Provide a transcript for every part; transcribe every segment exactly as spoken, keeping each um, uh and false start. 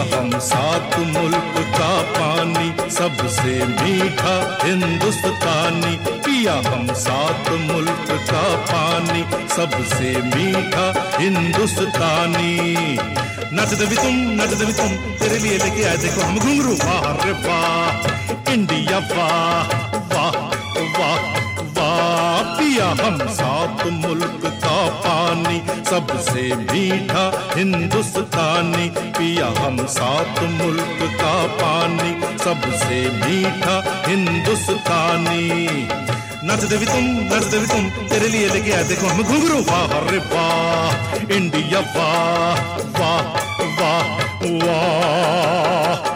हम सात मुल्क का पानी सबसे मीठा हिंदुस्तानी, पिया हम सात मुल्क का पानी सबसे मीठा हिंदुस्तानी। नच देवी तुम नच देवी तुम, तेरे लिए लेके आए देखो हम घुंघरू। वाह रे वाह इंडिया वाह वाह वाह वाह, पिया हम सात मुल्क का पानी सबसे मीठा हिंदुस्तानी, पिया हम सात मुल्क का पानी सबसे मीठा हिंदुस्तानी। नच देवी तुम नच देवी तुम, तेरे लिए लेके आए देखो हम घुंघरू। वाह रे वाह इंडिया वाह वाह वाह वाह।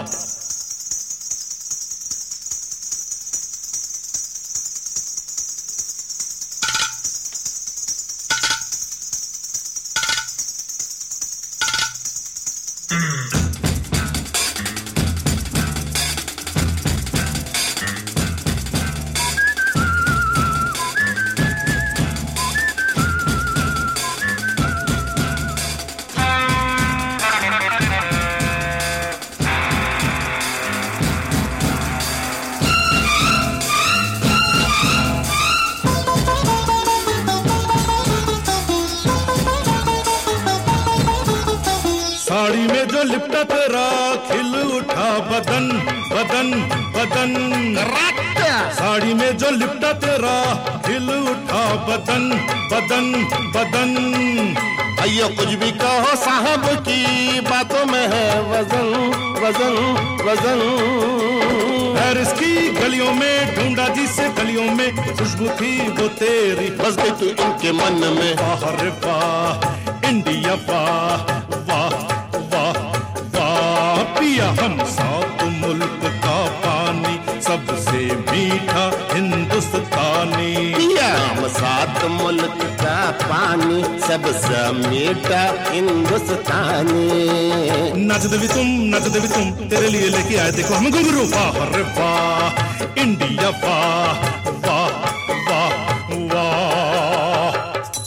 साड़ी में जो लिपटा तेरा खिल उठा बदन बदन बदन, साड़ी में जो लिपटा तेरा खिल उठा बदन बदन बदन। अयो कुछ भी कहो साहब की बातों में है वजन वजन वजन। पेरिस की गलियों में ढूंढा जिसे गलियों में खुशबू थी वो तेरी, बस गई तू इनके मन में। वाह रे वाह इंडिया वाह वाह वाह वाह, पिया हम सात मुल्क का पानी सबसे मीठा हिंदुस्तानी, पिया हम सात मुल्क का पानी सबसे मीठा हिंदुस्तानी। नच देवी तुम नच देवी तुम, तेरे लिए लेके आए देखो हम घुंघरू। वाह रे वाह इंडिया वाह वाह वाह वाह।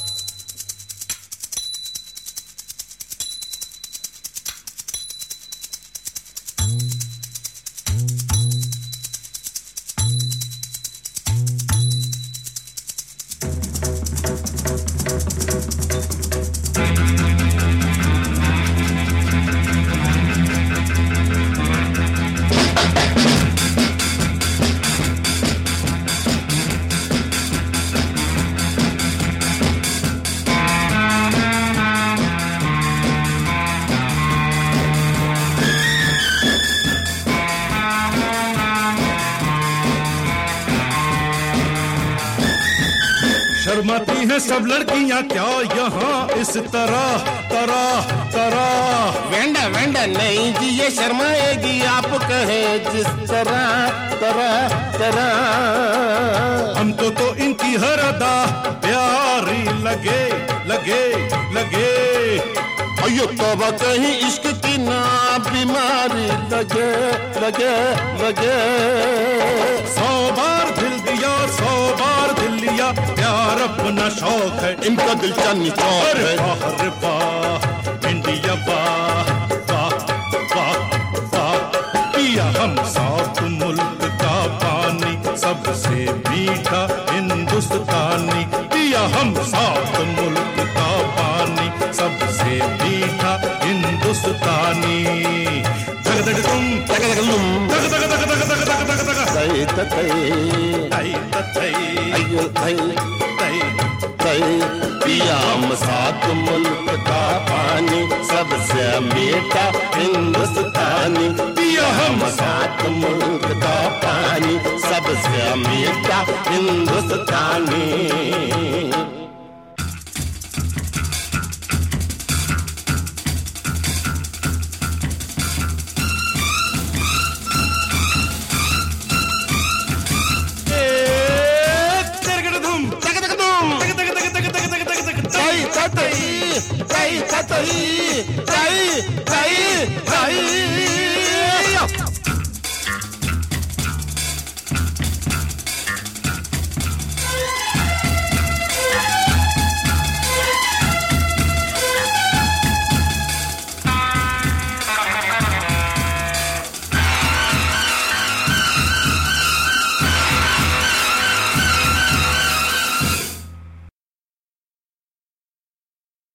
शर्माती हैं सब लड़कियां क्या यहाँ इस तरह तरह तरह। वेंडा वेंडा नहीं जी ये शर्माएगी, आप कहे जिस तरह तरह तरह। हमको तो इनकी हर अदा प्यारी लगे लगे लगे। अयो तौबा कहीं इश्क की ना बीमारी लगे लगे लगे। सौ बार दिल दिया सौ बार दिल लिया, प्यार अपना शौक है इनका दिल चांदनी चौक है। वाह रे वाह इंडिया वाह वाह वाह वाह, पिया हम सात मुल्क का पानी सबसे मीठा हिंदुस्तानी, पिया हम सात मुल्क का पानी सबसे मीठा हिंदुस्तानी। जग जग तुम जग जग तुम जग जग जग जग जग जग जग जग तई तई तई तई अयो तई तई तई। पिया हम सात मुल्क का पानी सबसे मीठा हिंदुस्तानी, पिया हम सात मुल्क का पानी सबसे मीठा हिंदुस्तानी। तई तई तई तई तई तई